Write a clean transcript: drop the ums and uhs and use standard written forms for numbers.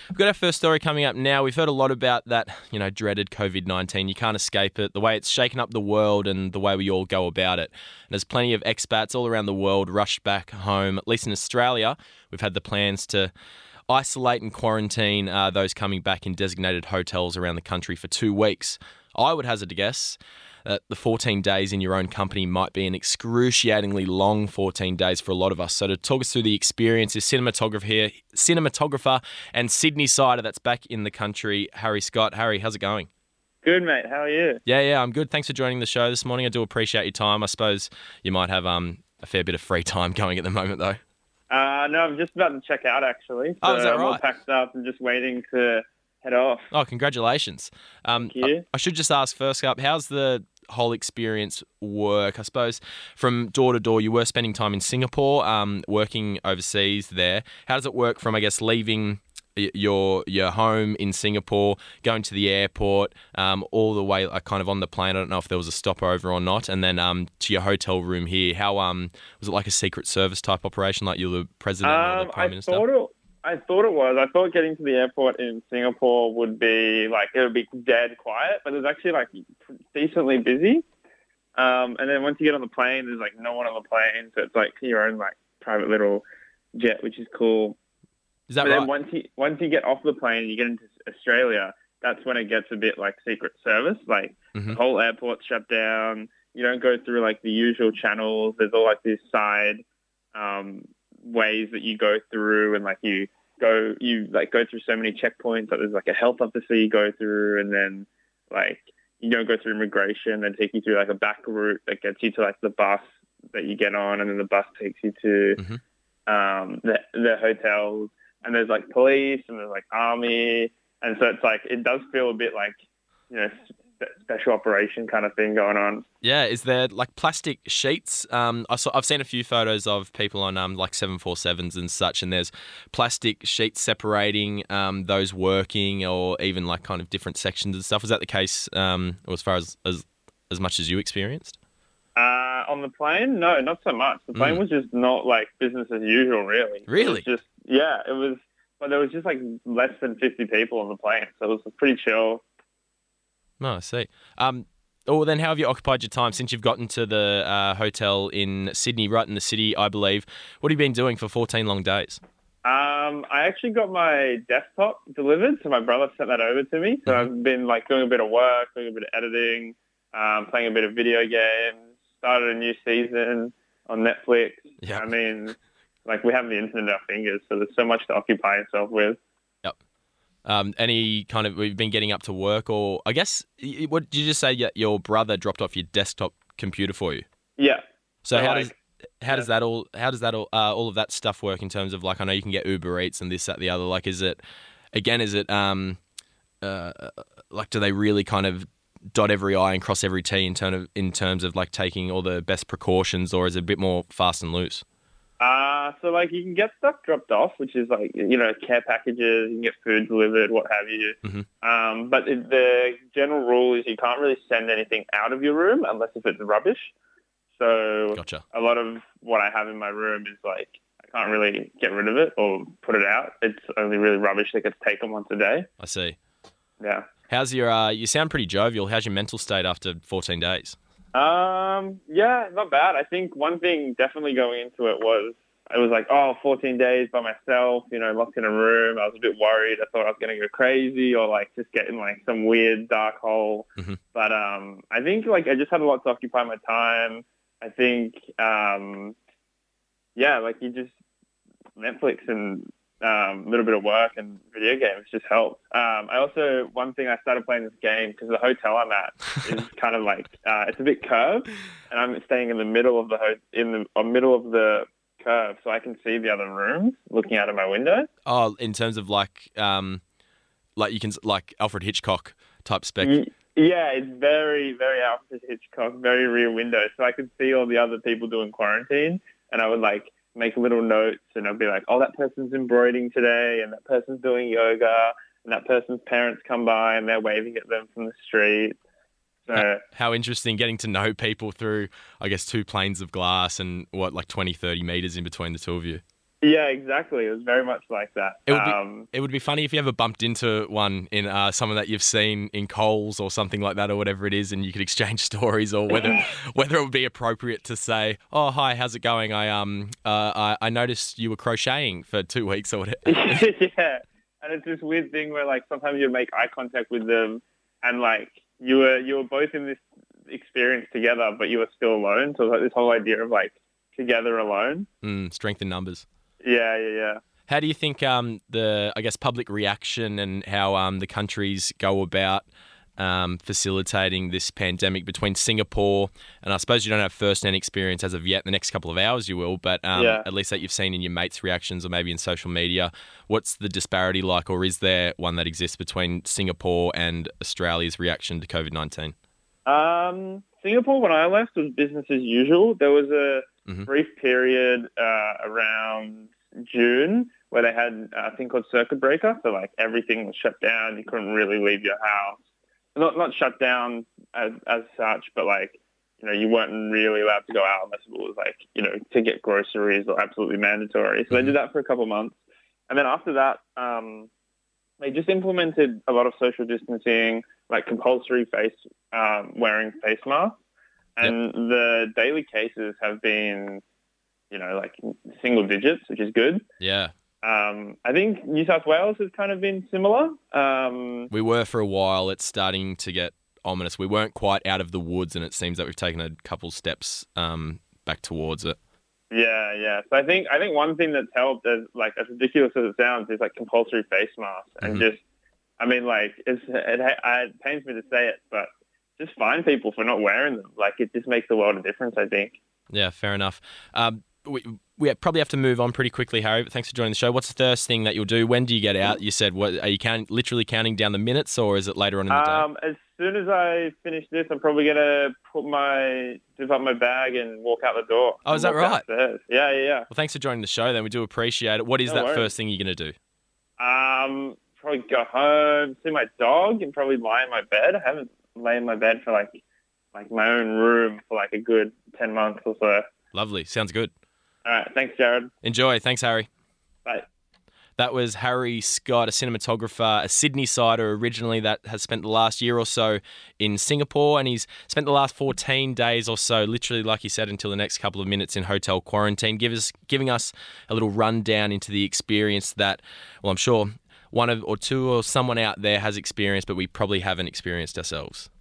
We've got our first story coming up now. We've heard a lot about that, dreaded COVID-19. You can't escape it, the way it's shaken up the world and the way we all go about it. And there's plenty of expats all around the world rushed back home. At least in Australia, we've had the plans to isolate and quarantine those coming back in designated hotels around the country for 2 weeks. I would hazard a guess that the 14 days in your own company might be an excruciatingly long 14 days for a lot of us. So to talk us through the experience is cinematographer and Sydney-sider that's back in the country, Harry Scott. Harry, how's it going? Good, mate. How are you? Yeah, I'm good. Thanks for joining the show this morning. I do appreciate your time. I suppose you might have a fair bit of free time going at the moment, though. No, I'm just about to check out, actually. So is that I'm all right? packed up and just waiting to head off. Oh, congratulations. Thank you. I should just ask first up, how's the whole experience work? I suppose from door to door, you were spending time in Singapore, working overseas there. How does it work from, I guess, leaving your home in Singapore, going to the airport, all the way kind of on the plane? I don't know if there was a stopover or not, and then to your hotel room here. How was it like a Secret Service type operation, like you were the president or the prime minister? I thought it was. I thought getting to the airport in Singapore would be it would be dead quiet, but it was actually decently busy. And then once you get on the plane, there's no one on the plane, so it's your own private little jet, which is cool. Is that but right? Then once you get off the plane and you get into Australia, that's when it gets a bit like Secret Service. The whole airport's shut down. You don't go through the usual channels. There's all these side ways that you go through, and you go through so many checkpoints. There's a health officer you go through, and then you don't go through immigration. They take you through a back route that gets you to the bus that you get on, and then the bus takes you to the hotels. And there's police, and there's Army, and so it's it does feel a bit special operation kind of thing going on. Yeah, is there plastic sheets? I've seen a few photos of people on 747s and such, and there's plastic sheets separating those working, or even kind of different sections and stuff. Was that the case, or as far as much as you experienced? On the plane, no, not so much. The plane was just not business as usual, really. Really? It was. But there was just less than 50 people on the plane, so it was pretty chill. Oh, I see. Then how have you occupied your time since you've gotten to the hotel in Sydney, right in the city, I believe? What have you been doing for 14 long days? I actually got my desktop delivered, so my brother sent that over to me. So I've been doing a bit of work, doing a bit of editing, playing a bit of video games, started a new season on Netflix. Yep. I mean, we have the internet at our fingers, so there's so much to occupy yourself with. Yep. Any kind of, we've been getting up to work, or I guess, what did you just say that your brother dropped off your desktop computer for you? Yeah. So how does that all of that stuff work in terms of I know you can get Uber Eats and this, that, the other. Is it do they really kind of dot every I and cross every T in terms of taking all the best precautions, or is it a bit more fast and loose? So you can get stuff dropped off, which is care packages, you can get food delivered, what have you. Mm-hmm. But the general rule is you can't really send anything out of your room unless if it's rubbish. So Gotcha. A lot of what I have in my room is I can't really get rid of it or put it out. It's only really rubbish that gets taken once a day. I see. Yeah. How's your, you sound pretty jovial. How's your mental state after 14 days? Yeah, not bad. I think one thing definitely going into it was, 14 days by myself, locked in a room. I was a bit worried. I thought I was going to go crazy or just get in some weird dark hole. Mm-hmm. But, I think I just had a lot to occupy my time. I think, you just Netflix and, a little bit of work and video games just helped. One thing I started playing this game because the hotel I'm at is kind of it's a bit curved, and I'm staying in the middle of middle of the curve, so I can see the other rooms looking out of my window. Oh, in terms of you can Alfred Hitchcock type spec. Yeah, it's very, very Alfred Hitchcock, very rear window, so I could see all the other people doing quarantine, and I would make little notes, and I'd be oh, that person's embroidering today, and that person's doing yoga, and that person's parents come by and they're waving at them from the street. So how interesting getting to know people through, I guess, 2 planes of glass and 20, 30 meters in between the two of you. Yeah, exactly. It was very much like that. It would be funny if you ever bumped into one in someone that you've seen in Coles or something like that or whatever it is, and you could exchange stories, or whether it would be appropriate to say, "Oh, hi, how's it going? I noticed you were crocheting for 2 weeks or whatever." Yeah, and it's this weird thing where like sometimes you make eye contact with them, and like you were both in this experience together, but you were still alone. So it's like this whole idea of like together alone. Strength in numbers. Yeah. How do you think I guess public reaction and how the countries go about facilitating this pandemic between Singapore, and I suppose you don't have first-hand experience as of yet. The next couple of hours you will, but at least that you've seen in your mates' reactions or maybe in social media. What's the disparity like, or is there one that exists between Singapore and Australia's reaction to COVID-19? Singapore, when I left, was business as usual. There was a brief period around June where they had a thing called circuit breaker. So like everything was shut down. You couldn't really leave your house. Not shut down as such, but like, you weren't really allowed to go out unless it was like, to get groceries or absolutely mandatory. So they did that for a couple of months. And then after that, they just implemented a lot of social distancing, like compulsory wearing face masks. And the daily cases have been, like single digits, which is good. Yeah. I think New South Wales has kind of been similar. We were for a while. It's starting to get ominous. We weren't quite out of the woods, and it seems that we've taken a couple steps back towards it. Yeah. So I think one thing that's helped, as ridiculous as it sounds, is like compulsory face masks, and just, I mean, like it pains me to say it, but just fine people for not wearing them. Like it just makes a world of difference, I think. Yeah, fair enough. We probably have to move on pretty quickly, Harry, but thanks for joining the show. What's the first thing that you'll do? When do you get out? You said, what are you literally counting down the minutes, or is it later on in the day? As soon as I finish this, I'm probably going to zip up my bag and walk out the door. Oh, is that right? Downstairs. Yeah. Well, thanks for joining the show then. We do appreciate it. What is that first thing you're going to do? Probably go home, see my dog, and probably lie in my bed. I haven't laid in my bed for like my own room for like a good 10 months or so. Lovely. Sounds good. All right. Thanks, Jared. Enjoy. Thanks, Harry. Bye. That was Harry Scott, a cinematographer, a Sydney-sider originally that has spent the last year or so in Singapore, and he's spent the last 14 days or so, literally, like he said, until the next couple of minutes in hotel quarantine, giving us a little rundown into the experience that, well, I'm sure one or two or someone out there has experienced, but we probably haven't experienced ourselves.